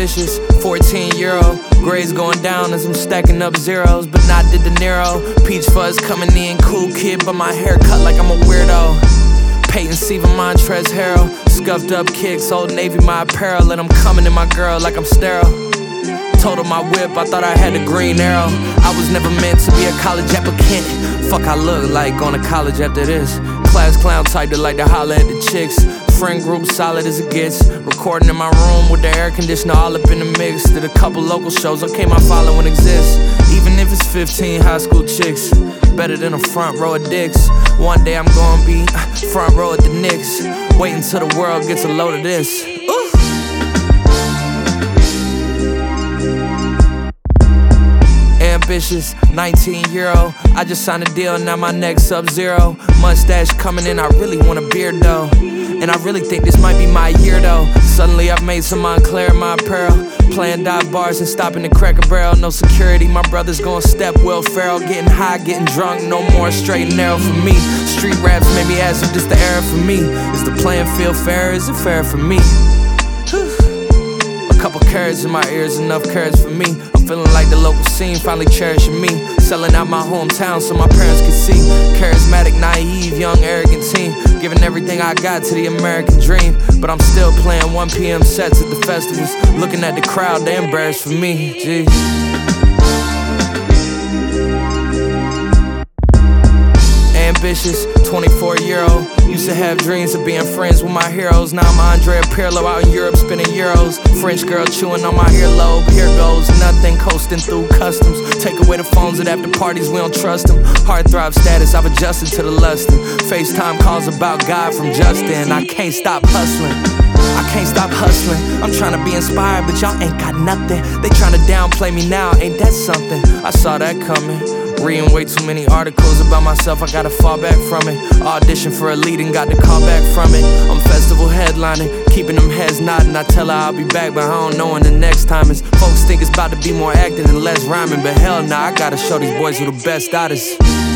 Ambitious, 14-year-old. Grades going down as I'm stacking up zeros, but not the De Niro. Peach fuzz coming in, cool kid, but my hair cut like I'm a weirdo. Peyton Siva, Montrez Harrell. Scuffed up kicks, Old Navy my apparel, and I'm coming in my girl like I'm sterile. Told her my whip, I thought I had a green arrow. I was never meant to be a college applicant. Fuck I look like going to college after this. Class clown type that like to holler at the chicks. Friend group solid as it gets. Recording in my room with the air conditioner all up in the mix. Did a couple local shows, okay my following exists. Even if it's 15 high school chicks, better than a front row of dicks. One day I'm gonna be front row at the Knicks. Wait until the world gets a load of this. Ambitious, 19-year-old. I just signed a deal, now my neck's Sub-Zero. Mustache coming in, I really want a beard though. And I really think this might be my year though. Suddenly I've made some Montclair in my apparel. Playing dive bars and stopping the Cracker Barrel. No security, my brother's gon' step Will Ferrell. Getting high, getting drunk, no more straight and narrow for me. Street raps made me ask if this the era for me. Is the playing field fair, is it fair for me? A couple carrots in my ears, enough carrots for me. I'm feeling like the local scene finally cherishing me. Selling out my hometown so my parents can see. Charismatic, naive, young, arrogant teen. Giving everything I got to the American dream. But I'm still playing 1 PM sets at the festivals. Looking at the crowd, they embarrassed for me, jeez. Ambitious, 24-year-old. Used to have dreams of being friends with my heroes. Now I'm Andrea Pirlo out in Europe spinning euros. French girl chewing on my earlobe. Here goes nothing, coasting through customs. Take away the phones at after parties, we don't trust them. Heartthrob status, I've adjusted to the lustin'. FaceTime calls about God from Justin. I can't stop hustling. I can't stop hustling. I'm trying to be inspired, but y'all ain't got nothing. They trying to downplay me now, ain't that something? I saw that coming. Reading way too many articles about myself, I gotta fall back from it. Audition for Elite and got the call back from it. I'm festival headlining, keeping them heads nodding. I tell her I'll be back, but I don't know when the next time is. Folks think it's about to be more acting and less rhyming, but hell nah, I gotta show these boys who the best artists.